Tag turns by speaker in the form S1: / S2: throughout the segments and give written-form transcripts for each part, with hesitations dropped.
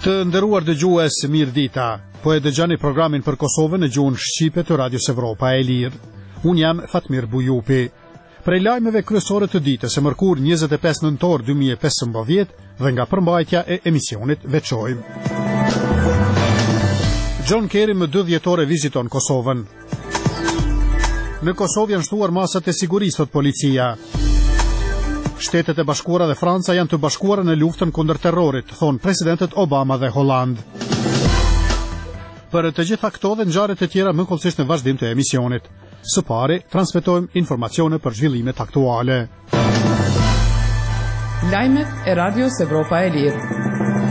S1: Të nderuar dëgjues, mirë dita. Po e dëgjoni programin për Kosovën në gjuhën shqipe të Radios Evropa e Lirë. Unë jam Fatmir Bujupi. Prej lajmeve kryesore të ditës së mërkur 25 nëntor 2015 dhe nga përmbajtja e emisionit veçojmë. John Kerry më 2 dhjetore viziton Kosovën. Në Kosovë janë shtuar masat e sigurisë, thot policia. Shtetet e Bashkuara dhe Franca janë të bashkuara në luftën kundër terrorit, thon presidentët Obama dhe Holland. Për të gjitha këto dhe ngjarjet e tjera më kollësisht në vazhdim të emisionit. Së pari, transmetojmë informacione për zhvillimet aktuale.
S2: Lajmet e Radios Evropa e Lirë.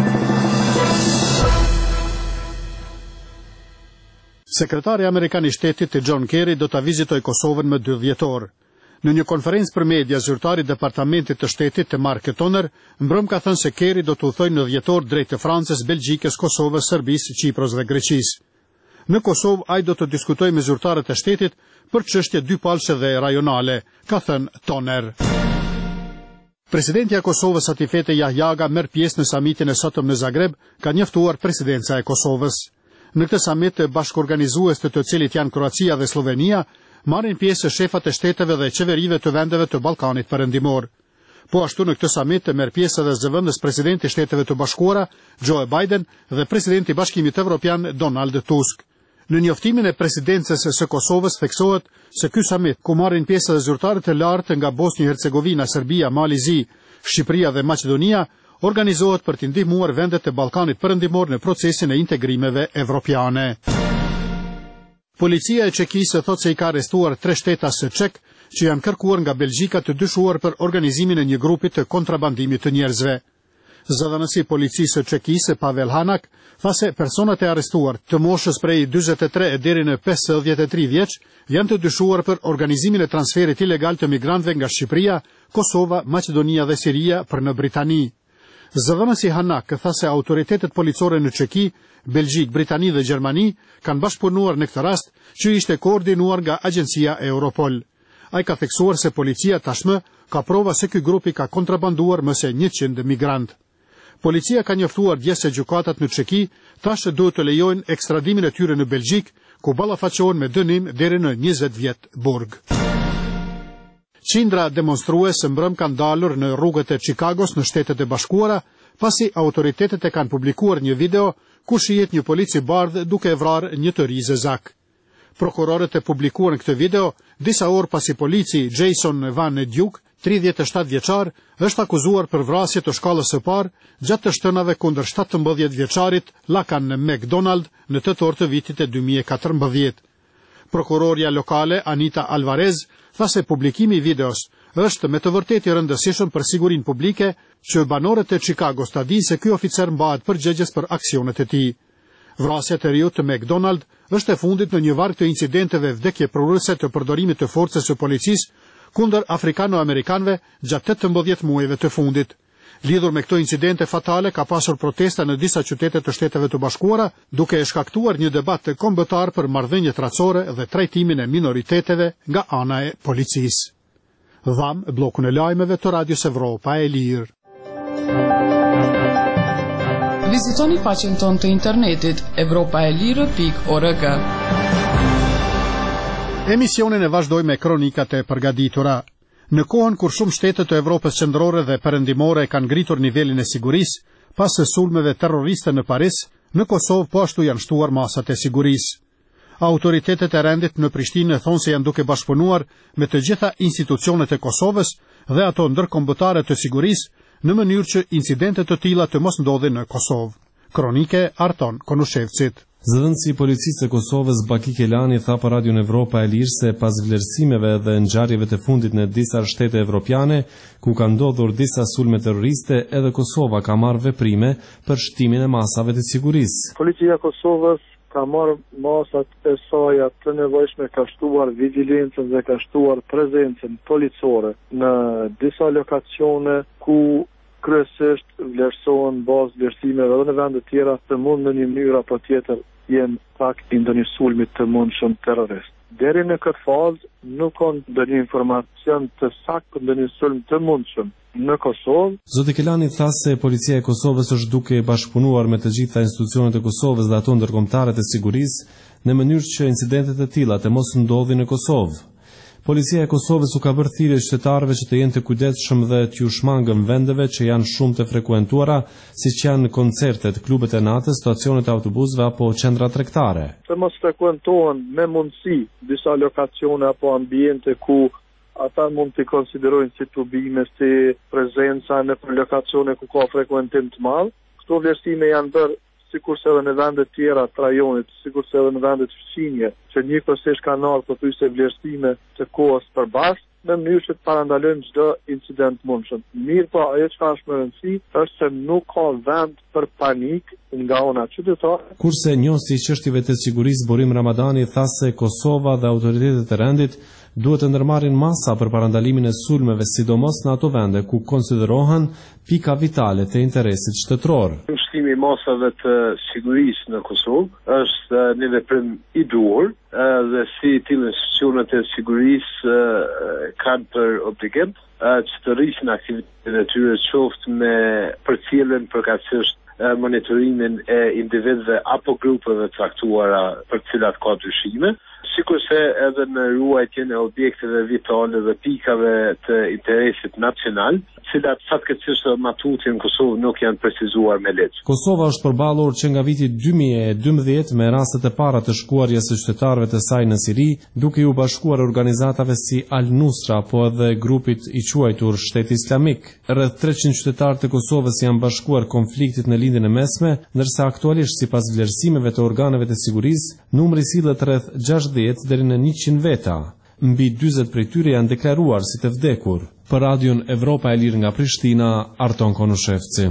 S1: Sekretari Amerikan I Shtetit John Kerry do ta vizitojë Kosovën më 2 dhjetor. Në një konferencë për media, zyrtari I Departamentit të Shtetit të Mark Toner mbrëm ka thënë se Kerry do të udhtojë në dhjetor drejt të Francës, Belgjikës, Kosovës, Serbisë, Qipros dhe Greqisë. Në Kosovë ai do të diskutojë me zyrtarët e shtetit për çështje dypalëshe dhe rajonale, ka thënë Toner. Presidenti I Kosovës Atifete Jahjaga merr pjesë në samitin e sotëm në Zagreb, ka njoftuar presidenca e Kosovës. Në këtë samit të bashkëorganizues të cilit janë Kroacia dhe Slovenia, marrin pjesë shefat e shteteve dhe qeverive të vendeve të Ballkanit Perëndimor. Po ashtu në këtë samit merr pjesë edhe zëvendës presidenti I Shteteve të Bashkuara Joe Biden dhe presidenti I Bashkimit Evropian Donald Tusk. Në njoftimin e presidencës së Kosovës theksohet se ky samit, ku marrin pjesë edhe zyrtarët e lartë nga Bosnjë-Hercegovina, Serbia, Mali Zi, Shqipëria dhe Maqedonia, organizohet për të ndihmuar vendet e Ballkanit Perëndimor në procesin e integrimeve evropiane. Policia e Çekisë thotë se I ka arrestuar 3 shtetas çek që janë kërkuar nga Belgjika të dyshuar për organizimin e një grupi të kontrabandimit të njerëzve. Zëdhënësi I Policisë së Çekisë Pavel Hanak tha se personat e arrestuar të moshës prej 43 deri në 53 vjeç janë të dyshuar për organizimin e transferit ilegal të migrantëve nga Shqipëria, Kosova, Maqedonia dhe Siria për në Britani. Zëdhënësi Hanak tha se autoritetet policore në Çeki, Belgjik, Britani dhe Gjermani kanë bashkëpunuar në këtë rast që ishte koordinuar nga agjencia Europol. Ai ka theksuar se policia tashmë ka prova se ky grupi ka kontrabanduar më se 100 migrantë. Policia ka njoftuar dje se gjykatat në Çeki tash duhet të lejojnë ekstradimin e tyre në Belgjik, ku ballafaqohen me dënim deri në 20 vjet burg. Qindra demonstruese mbrëm kanë dalur në rrugët e Chicagos në Shtetet e Bashkuara, pasi autoritetet e kanë publikuar një video ku shihet një polici bardh duke vrarë një të ri zezak. Prokurorët e publikuan këtë video disa orë pasi polici Jason Van Duke, 37 vjeçar, është akuzuar për vrasje të shkallës së parë gjatë të shtënave kundër 17 vjeçarit Lakan McDonald në tetor të vitit e 2014. Prokuroria lokale Anita Alvarez tha se publikimi I videos është me të vërtetë I rëndësishëm për sigurinë publike që banorët e Chicagos ta dinë se ky oficer mbahet përgjegjës për aksionet e tij. Vrasja e riut të McDonald është e fundit në një varg të incidenteve vdekjeprurëse të përdorimit të forcës së policisë kundër afrikano-amerikanëve gjatë 18 muajve të fundit. Lidhur me këto incidente fatale ka pasur protesta në disa qytete të Shteteve të Bashkuara, duke e shkaktuar një debat të kombëtar për marrëdhëniet racore dhe trajtimin e minoriteteve nga ana e policisë. Dham bllokun e lajmeve të Radios Evropa e Lirë.
S2: Vizitoni faqen tonë të internetit evropaelire.org.
S1: Emisionin e vazhdojmë me kronikat e përgatitura. Në kohën kur shumë shtete të Evropës qendrore dhe perëndimore kanë ngritur nivelin e sigurisë pas sulmeve terroriste në Paris, në Kosovë po ashtu janë shtuar masat e sigurisë. Autoritetet e rendit në Prishtinë thonë se janë duke bashkëpunuar me të gjitha institucionet e Kosovës dhe ato ndërkombëtare të sigurisë në mënyrë që incidente të tilla të mos ndodhin në Kosovë. Kronike Arton Konushevcit.
S3: Zëdhënësi I Policisë së Kosovës Baki Kelani tha për Radion Evropa e Lirë se pas vlerësimeve dhe ngjarjeve të fundit në disa shtete evropiane, ku kanë ndodhur disa sulme terroriste, edhe Kosova ka marrë veprime për shtimin e masave të sigurisë.
S4: Policia e Kosovës ka marrë masat e saj të nevojshme, ka shtuar vigjilencën dhe ka shtuar prezencën policore në disa lokacione ku kryesisht vlerësohen bazë vlerësimeve dhe në vende tjera të mund në një mënyrë apo tjetër jenë pak i ndonjë sulmit të mundshëm terrorist. deri në këtë fazë nuk ka ndonjë informacion të saktë për ndonjë sulm të mundshëm në Kosovë.
S3: Zoti Kelani tha se policia e Kosovës është duke bashkëpunuar me të gjitha institucionet e Kosovës dhe ato ndërkombëtare të sigurisë në mënyrë që incidentet e tilla të mos ndodhin në Kosovë. Policia e Kosovës u ka bërë thirrje qytetarëve që të jenë të kujdesshëm dhe t'u shmangën vendeve që janë shumë të frekuentuara, siç janë koncertet, klubet e natës, stacionet e autobusëve apo qendra tregtare.
S4: Të mos frekuentohen me mundësi disa lokacione apo ambiente ku ata mund të konsiderojnë si tubime, si prezenca në lokacione ku ka frekuentim të madh. Këto vlerësime janë bërë sikurse edhe në vendet tjera të rajonit, sikurse edhe në vendet fqinje, që njëkohësisht kanë ardhur pothuajse vlerësime të kohës përbashkë, në mënyrë që të parandalojmë çdo incident mundshëm. Mirë, po ajo që është më rëndësishme është se nuk ka vend për panik nga ana qytetare.
S3: Kurse njësi i çështjeve të sigurisë Burim Ramadani tha se Kosova dhe autoritetet e rendit duhet të ndërmarrin masa për parandalimin e sulmeve, sidomos në ato vende ku konsiderohen pika vitale të interesit shtetëror.
S5: Ushtimi i masave të sigurisë në Kosovë është një veprim i duhur dhe si tillë institucionet e sigurisë kanë për obligim që të rrisin aktivitetet e tyre qoftë me përcjelljen përkatësisht monitorimin e individëve apo grupeve të caktuara për të cilat ka dyshime, sikurse edhe në ruajtjen e objekteve vitale dhe pikave të interesit nacional, cilat fatkeqësisht matutin në Kosovë nuk janë precizuar me ligj.
S3: Kosova është përballur që nga viti 2012 me rastet e para të shkuarjes së qytetarëve të saj në Siri, duke u bashkuar organizatave si Al-Nusra apo edhe grupit i quajtur Shteti Islamik. Rreth 300 qytetarë të Kosovës janë bashkuar konfliktit në lindjen e mesme, ndërsa aktualisht sipas vlerësimeve të organeve të sigurisë, numri sillet rreth 60 deri në 100 veta. Mbi 40 prej tyre janë deklaruar si të vdekur. Për Radion Evropa e Lirë nga Prishtina, Arton Konushevci.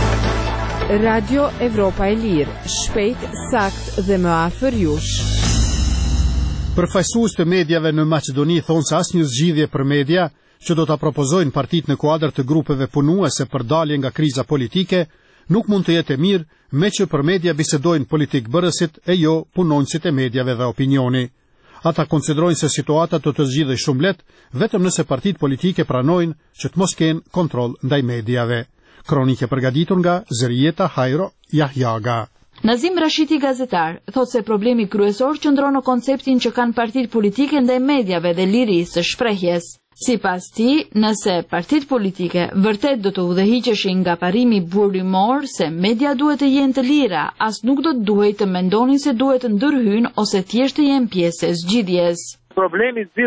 S6: Radio Evropa e Lirë, shpejt, sakt dhe më afër jush.
S1: Përfaqësues të mediave në Maqedoni thonë se asnjë zgjidhje për media që do ta propozojnë partitë në kuadër të grupeve punuese për dalje nga kriza politike nuk mund të jetë e mirë me që për media bisedojnë politikbërësit e jo punonjësit e mediave dhe opinioni. Ata konsiderojnë se situata do të zgjidhej shumë lehtë vetëm nëse partitë politike pranojnë që të mos kenë kontroll ndaj mediave. Kronike përgatitur nga Zërieta Hajro Jahjaga.
S7: Nazim Rashidi, gazetar, thot se problemi kryesor qëndron në konceptin që kanë partitë politike ndaj mediave dhe lirisë së shprehjes. Sipas tij, nëse partitë politike vërtet do të udhëhiqeshin nga parimi burimor se media duhet të jenë të lira, as nuk do të duhej të mendonin se duhet të ndërhyjnë ose thjesht të jenë pjesë e zgjidhjes.
S4: Problemi